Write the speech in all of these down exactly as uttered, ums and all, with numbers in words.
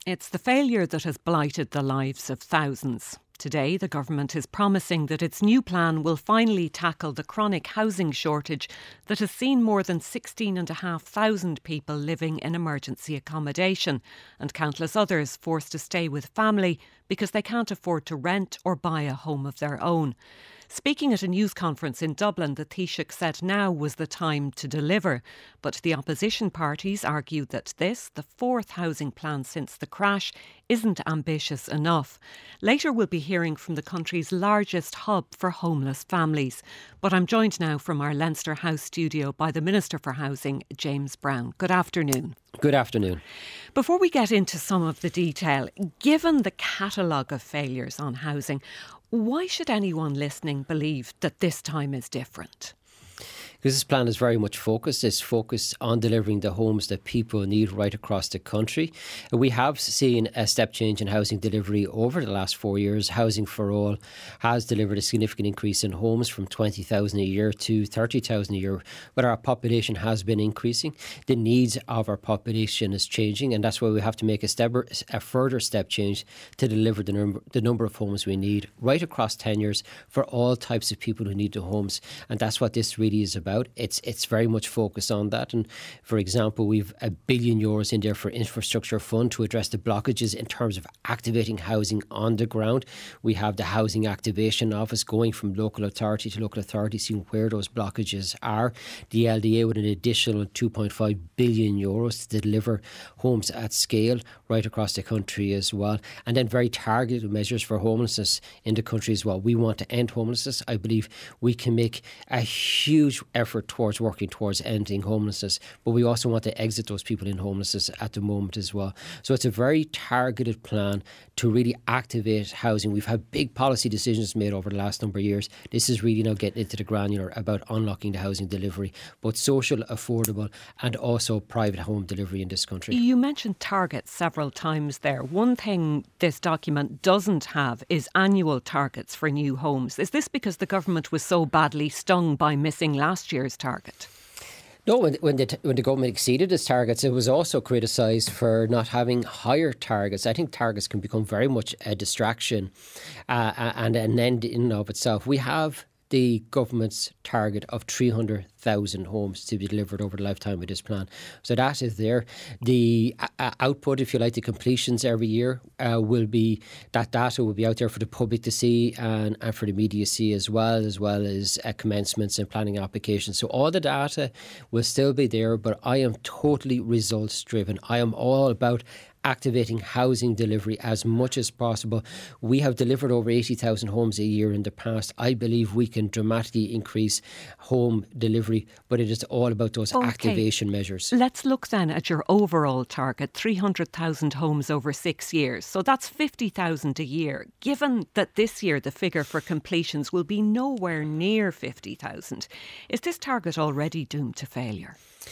It's the failure that has blighted the lives of thousands. Today, the government is promising that its new plan will finally tackle the chronic housing shortage that has seen more than sixteen thousand five hundred people living in emergency accommodation and countless others forced to stay with family because they can't afford to rent or buy a home of their own. Speaking at a news conference in Dublin, the Taoiseach said now was the time to deliver. But the opposition parties argued that this, the fourth housing plan since the crash, isn't ambitious enough. Later we'll be hearing from the country's largest hub for homeless families. But I'm joined now from our Leinster House studio by the Minister for Housing, James Browne. Good afternoon. Good afternoon. Before we get into some of the detail, given the catalogue of failures on housing, why should anyone listening believe that this time is different? Because this plan is very much focused. It's focused on delivering the homes that people need right across the country. We have seen a step change in housing delivery over the last four years. Housing for All has delivered a significant increase in homes from twenty thousand a year to thirty thousand a year. But our population has been increasing. The needs of our population is changing, and that's why we have to make a, step, a further step change to deliver the number, the number of homes we need right across tenures for all types of people who need the homes. And that's what this really is about. It's it's very much focused on that. And for example, we've a billion euros in there for infrastructure fund to address the blockages in terms of activating housing on the ground. We have the Housing Activation Office going from local authority to local authority, seeing where those blockages are. The L D A with an additional two point five billion euros to deliver homes at scale right across the country as well. And then very targeted measures for homelessness in the country as well. We want to end homelessness. I believe we can make a huge effort towards working towards ending homelessness, but we also want to exit those people in homelessness at the moment as well. So it's a very targeted plan to really activate housing. We've had big policy decisions made over the last number of years. This is really now getting into the granular about unlocking the housing delivery, both social, affordable and also private home delivery in this country. You mentioned targets several times there. One thing this document doesn't have is annual targets for new homes. Is this because the government was so badly stung by missing last year's target? No, when, when, the, when the government exceeded its targets, it was also criticised for not having higher targets. I think targets can become very much a distraction uh, and an end in and of itself. We have the government's target of three hundred thousand homes to be delivered over the lifetime of this plan. So that is there. The uh, output, if you like, the completions every year uh, will be, that data will be out there for the public to see and, and for the media to see as well, as well as uh, commencements and planning applications. So all the data will still be there, but I am totally results driven. I am all about activating housing delivery as much as possible. We have delivered over eighty thousand homes a year in the past. I believe we can dramatically increase home delivery, but it is all about those okay. activation measures. Let's look then at your overall target, three hundred thousand homes over six years. So that's fifty thousand a year. Given that this year the figure for completions will be nowhere near fifty thousand, is this target already doomed to failure?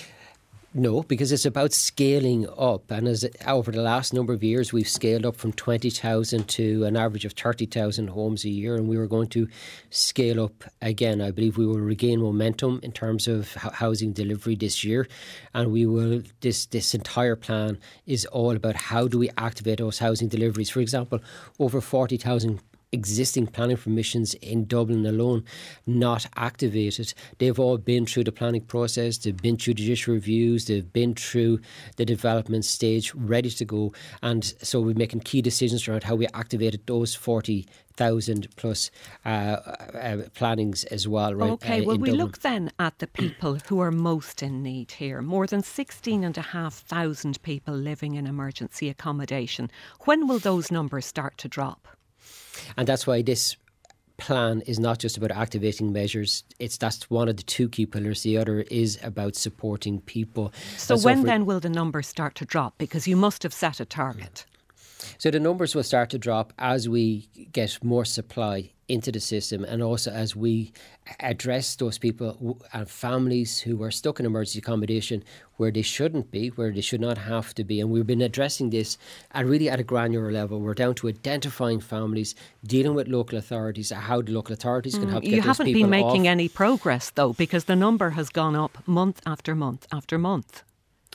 No, because it's about scaling up. And as over the last number of years, we've scaled up from twenty thousand to an average of thirty thousand homes a year. And we were going to scale up again. I believe we will regain momentum in terms of housing delivery this year. And we will, this, this entire plan is all about how do we activate those housing deliveries. For example, over forty thousand existing planning permissions in Dublin alone not activated. They've all been through the planning process, they've been through judicial reviews, they've been through the development stage, ready to go. And so we're making key decisions around how we activated those forty thousand plus uh, uh, plannings as well. Right, OK, uh, well, we Dublin. look then at the people who are most in need here. More than sixteen and a half thousand people living in emergency accommodation. When will those numbers start to drop? And that's why this plan is not just about activating measures. It's that's one of the two key pillars. The other is about supporting people. So, so when for, then will the numbers start to drop? Because you must have set a target. So the numbers will start to drop as we get more supply into the system, and also as we address those people and families who are stuck in emergency accommodation where they shouldn't be, where they should not have to be. And we've been addressing this and really at a granular level. We're down to identifying families, dealing with local authorities, how the local authorities can help mm, get those people off. You haven't been making any progress though, because the number has gone up month after month after month.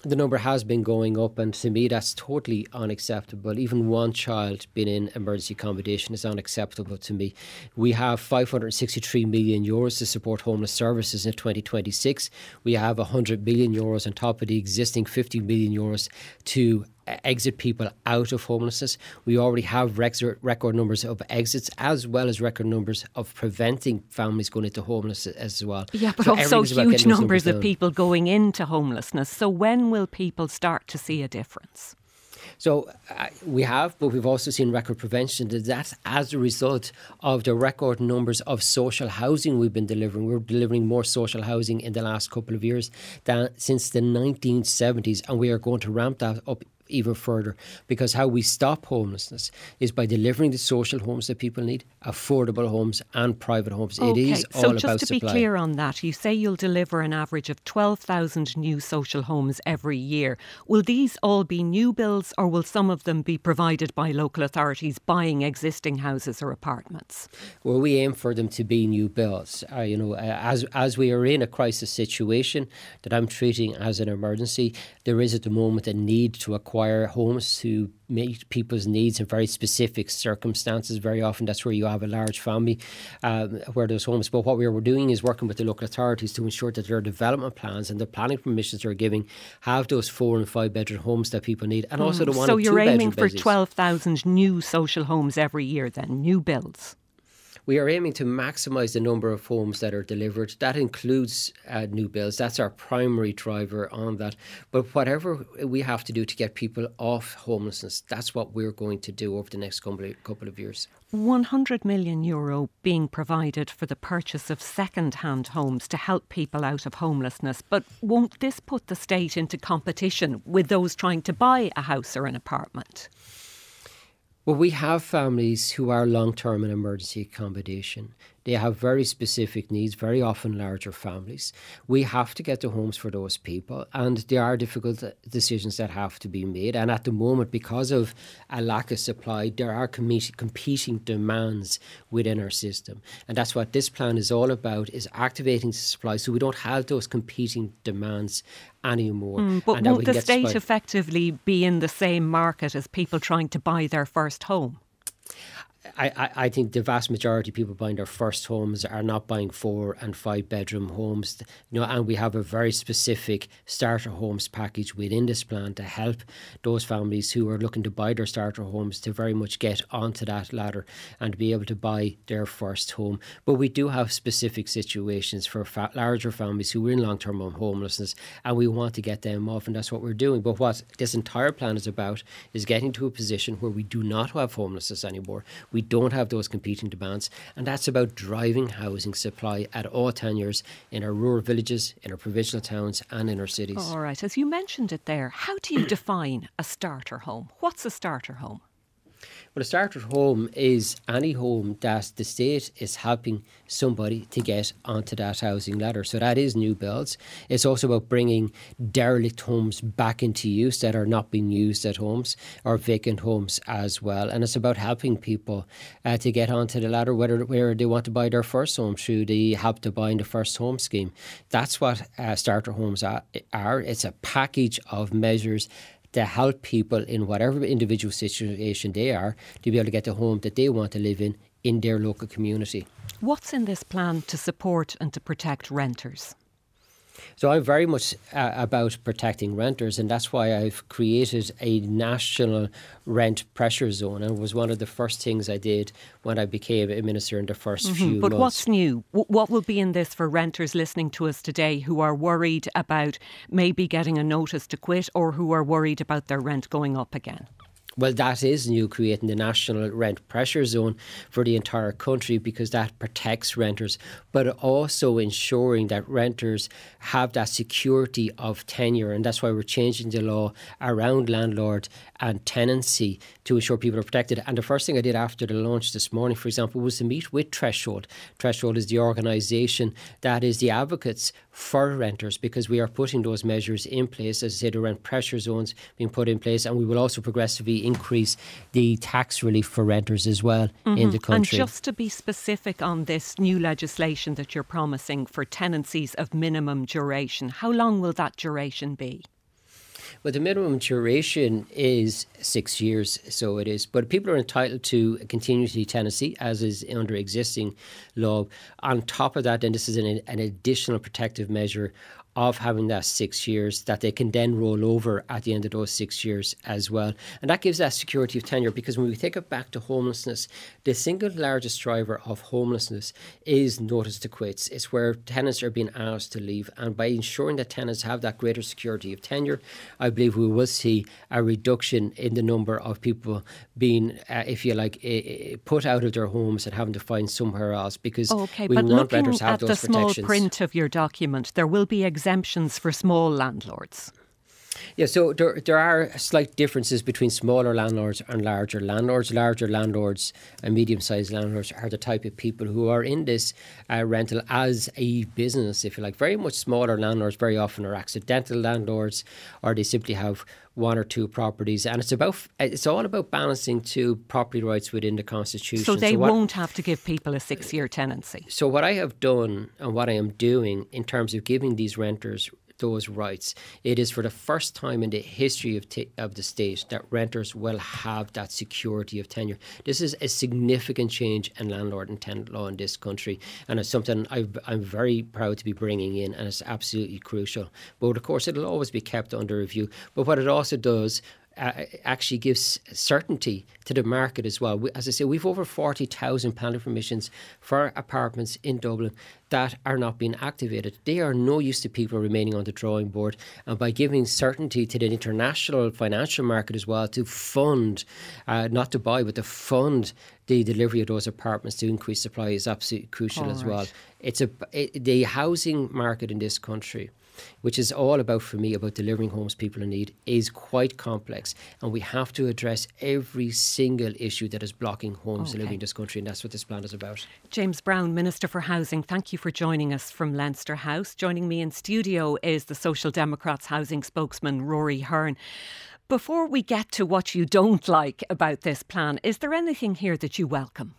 the number has been going up, and to me that's totally unacceptable. Even one child being in emergency accommodation is unacceptable to me. We have five hundred sixty-three million euros to support homeless services in twenty twenty-six. We have one hundred million euros on top of the existing fifty million euros to exit people out of homelessness. We already have record numbers of exits, as well as record numbers of preventing families going into homelessness as well. Yeah, but so also huge numbers, numbers of people going into homelessness. So when will people start to see a difference? So uh, we have, but we've also seen record prevention. That's as a result of the record numbers of social housing we've been delivering. We're delivering more social housing in the last couple of years than since the nineteen seventies, and we are going to ramp that up even further, because how we stop homelessness is by delivering the social homes that people need, affordable homes and private homes. Okay. It is all so about supply. So just to be clear on that, you say you'll deliver an average of twelve thousand new social homes every year. Will these all be new builds, or will some of them be provided by local authorities buying existing houses or apartments? Well, we aim for them to be new builds. Uh, you know, uh, as as we are in a crisis situation that I'm treating as an emergency, there is at the moment a need to acquire homes to meet people's needs in very specific circumstances. Very often that's where you have a large family um, where there's homes. But what we're doing is working with the local authorities to ensure that their development plans and the planning permissions they're giving have those four and five bedroom homes that people need, and also the one so and two you're aiming for buildings. twelve thousand new social homes every year then, new builds? We are aiming to maximise the number of homes that are delivered. That includes uh, new builds. That's our primary driver on that. But whatever we have to do to get people off homelessness, that's what we're going to do over the next couple of years. one hundred million euro being provided for the purchase of second-hand homes to help people out of homelessness. But won't this put the state into competition with those trying to buy a house or an apartment? Well, we have families who are long-term in emergency accommodation. They have very specific needs, very often larger families. We have to get the homes for those people, and there are difficult decisions that have to be made. And at the moment, because of a lack of supply, there are com- competing demands within our system. And that's what this plan is all about, is activating the supply so we don't have those competing demands anymore. Mm, but won't the state supply. effectively be in the same market as people trying to buy their first home? I, I, I think the vast majority of people buying their first homes are not buying four and five bedroom homes, you know, and we have a very specific starter homes package within this plan to help those families who are looking to buy their starter homes to very much get onto that ladder and be able to buy their first home. But we do have specific situations for fa- larger families who are in long-term homelessness, and we want to get them off, and that's what we're doing. But what this entire plan is about is getting to a position where we do not have homelessness anymore. We don't have those competing demands, and that's about driving housing supply at all tenures in our rural villages, in our provincial towns and in our cities. All right, as you mentioned it there, how do you define a starter home? What's a starter home? Well, a starter home is any home that the state is helping somebody to get onto that housing ladder. So that is new builds. It's also about bringing derelict homes back into use that are not being used at homes, or vacant homes as well. And it's about helping people uh, to get onto the ladder, whether where they want to buy their first home through the Help to Buy in the First Home scheme. That's what uh, starter homes are. It's a package of measures to help people in whatever individual situation they are to be able to get the home that they want to live in in their local community. What's in this plan to support and to protect renters? So I'm very much uh, about protecting renters, and that's why I've created a national rent pressure zone, and it was one of the first things I did when I became a minister in the first mm-hmm. few but months. But what's new? What will be in this for renters listening to us today who are worried about maybe getting a notice to quit, or who are worried about their rent going up again? Well, that is new, creating the national rent pressure zone for the entire country, because that protects renters, but also ensuring that renters have that security of tenure. And that's why we're changing the law around landlord and tenancy to ensure people are protected. And the first thing I did after the launch this morning, for example, was to meet with Threshold. Threshold is the organisation that is the advocates for renters, because we are putting those measures in place. As I say, the rent pressure zones being put in place, and we will also progressively increase the tax relief for renters as well mm-hmm. in the country. And just to be specific on this new legislation that you're promising for tenancies of minimum duration, how long will that duration be? Well, the minimum duration is six years, so it is. But people are entitled to a continuity tenancy, as is under existing law. On top of that, then this is an, an additional protective measure of having that six years that they can then roll over at the end of those six years as well. And that gives that security of tenure, because when we take it back to homelessness, the single largest driver of homelessness is notice to quits. It's where tenants are being asked to leave. And by ensuring that tenants have that greater security of tenure, I believe we will see a reduction in the number of people being, uh, if you like, uh, put out of their homes and having to find somewhere else, because okay, we but want renters looking to have at those the small protections. print of your document, there will be exemptions for small landlords. Yeah, so there there are slight differences between smaller landlords and larger landlords. Larger landlords and medium-sized landlords are the type of people who are in this uh, rental as a business, if you like. Very much smaller landlords very often are accidental landlords, or they simply have one or two properties, and it's about it's all about balancing two property rights within the Constitution. So they so what, won't have to give people a six-year tenancy. So what I have done and what I am doing in terms of giving these renters those rights, it is for the first time in the history of t- of the state that renters will have that security of tenure. This is a significant change in landlord and tenant law in this country, and it's something I've, I'm very proud to be bringing in, and it's absolutely crucial. But of course, it'll always be kept under review. But what it also does, Uh, actually gives certainty to the market as well. We, as I say, we've over forty thousand planning permissions for apartments in Dublin that are not being activated. They are no use to people remaining on the drawing board. And by giving certainty to the international financial market as well to fund, uh, not to buy, but to fund the delivery of those apartments to increase supply is absolutely crucial. All as right. well. It's a it, the housing market in this country, which is all about, for me, about delivering homes people in need, is quite complex. And we have to address every single issue that is blocking homes okay. living in this country. And that's what this plan is about. James Browne, Minister for Housing, thank you for joining us from Leinster House. Joining me in studio is the Social Democrats housing spokesman, Rory Hearn. Before we get to what you don't like about this plan, is there anything here that you welcome?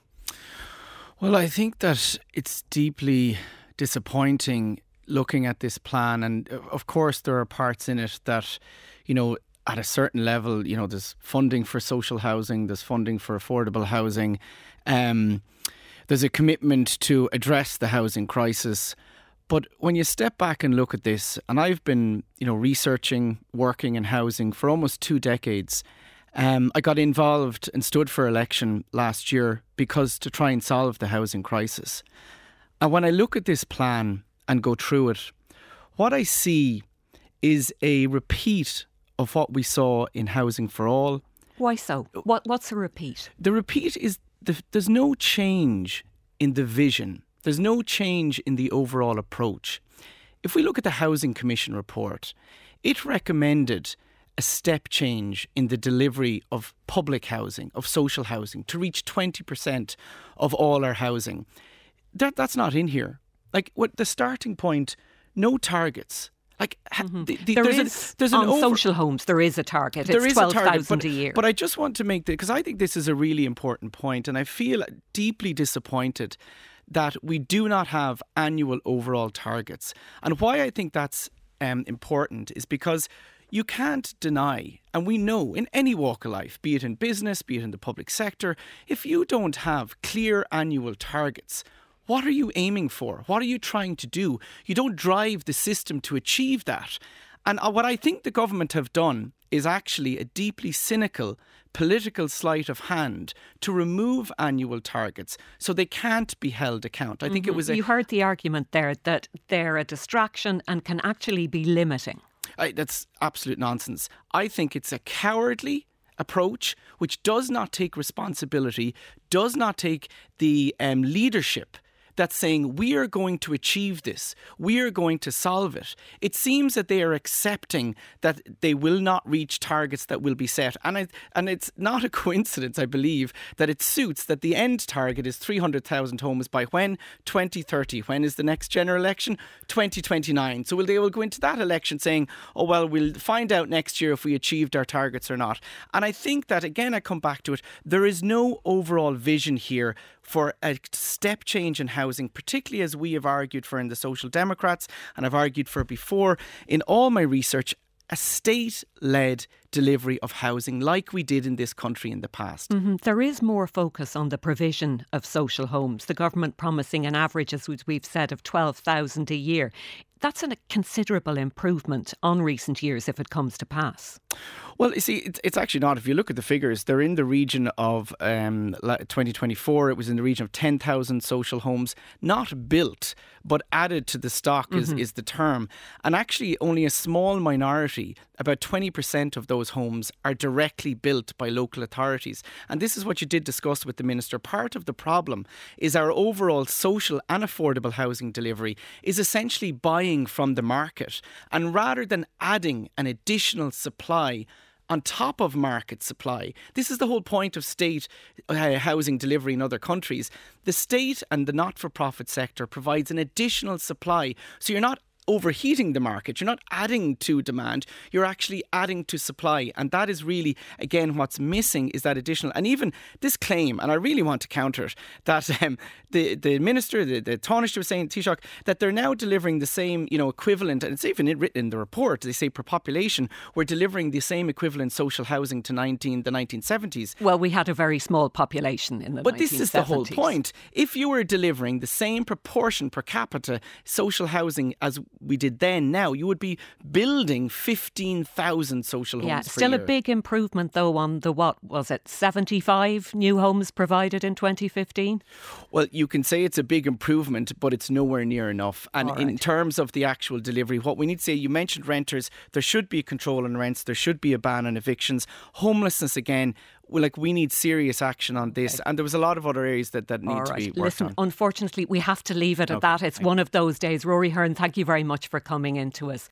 Well, I think that it's deeply disappointing looking at this plan, and of course there are parts in it that, you know, at a certain level, you know, there's funding for social housing, there's funding for affordable housing, um, there's a commitment to address the housing crisis. But when you step back and look at this, and I've been, you know, researching, working in housing for almost two decades, um, I got involved and stood for election last year because to try and solve the housing crisis. And when I look at this plan and go through it, what I see is a repeat of what we saw in Housing for All. Why so? What What's a repeat? The repeat is the, there's no change in the vision. There's no change in the overall approach. If we look at the Housing Commission report, it recommended a step change in the delivery of public housing, of social housing, to reach twenty percent of all our housing. That That's not in here. Like, what the starting point, no targets. Like mm-hmm. the, the, there there's is a, there's an on over, social homes there is a target. There it's is a twelve thousand a, a year. But I just want to make the because I think this is a really important point, and I feel deeply disappointed that we do not have annual overall targets. And why I think that's um, important is because you can't deny, and we know in any walk of life, be it in business, be it in the public sector, if you don't have clear annual targets, what are you aiming for? What are you trying to do? You don't drive the system to achieve that. And what I think the government have done is actually a deeply cynical political sleight of hand to remove annual targets so they can't be held account. I think mm-hmm. it was a... You heard the argument there that they're a distraction and can actually be limiting. I, that's absolute nonsense. I think it's a cowardly approach which does not take responsibility, does not take the um, leadership that's saying we are going to achieve this, we are going to solve it. It seems that they are accepting that they will not reach targets that will be set. And I, and it's not a coincidence, I believe, that it suits that the end target is three hundred thousand homes by when? twenty thirty. When is the next general election? twenty twenty-nine. So will they will go into that election saying, oh, well, we'll find out next year if we achieved our targets or not. And I think that, again, I come back to it, there is no overall vision here for a step change in housing, particularly as we have argued for in the Social Democrats and I've argued for before in all my research. a state-led delivery of housing like we did in this country in the past. Mm-hmm. There is more focus on the provision of social homes. The government promising an average, as we've said, of twelve thousand a year. That's a considerable improvement on recent years if it comes to pass. Well, you see, it's, it's actually not. If you look at the figures, they're in the region of um, twenty twenty-four. It was in the region of ten thousand social homes, not built, but added to the stock mm-hmm. is, is the term. And actually, only a small minority, about twenty percent of those homes, are directly built by local authorities. And this is what you did discuss with the Minister. Part of the problem is our overall social and affordable housing delivery is essentially buying from the market. And rather than adding an additional supply on top of market supply. This is the whole point of state uh, housing delivery in other countries. The state and the not-for-profit sector provides an additional supply. So you're not overheating the market. You're not adding to demand. You're actually adding to supply. And that is really, again, what's missing is that additional. And even this claim, and I really want to counter it, that um, the, the minister, the, the Taoiseach was saying, Taoiseach, that they're now delivering the same, you know, equivalent, and it's even written in the report, they say per population, we're delivering the same equivalent social housing to nineteen, the nineteen seventies. Well, we had a very small population in the but nineteen seventies. But this is the whole point. If you were delivering the same proportion per capita social housing as we did then, now you would be building fifteen thousand social homes yeah, per still year. A big improvement though on the, what was it, seventy-five new homes provided in twenty fifteen? Well, you can say it's a big improvement, but it's nowhere near enough. And right. in terms of the actual delivery, what we need to say, you mentioned renters, there should be control on rents, there should be a ban on evictions. Homelessness, again, well, like we need serious action on this, okay. and there was a lot of other areas that, that need right. to be worked Listen, on. Unfortunately, we have to leave it at okay. that. It's thank one you. of those days. Rory Hearn, thank you very much for coming in to us.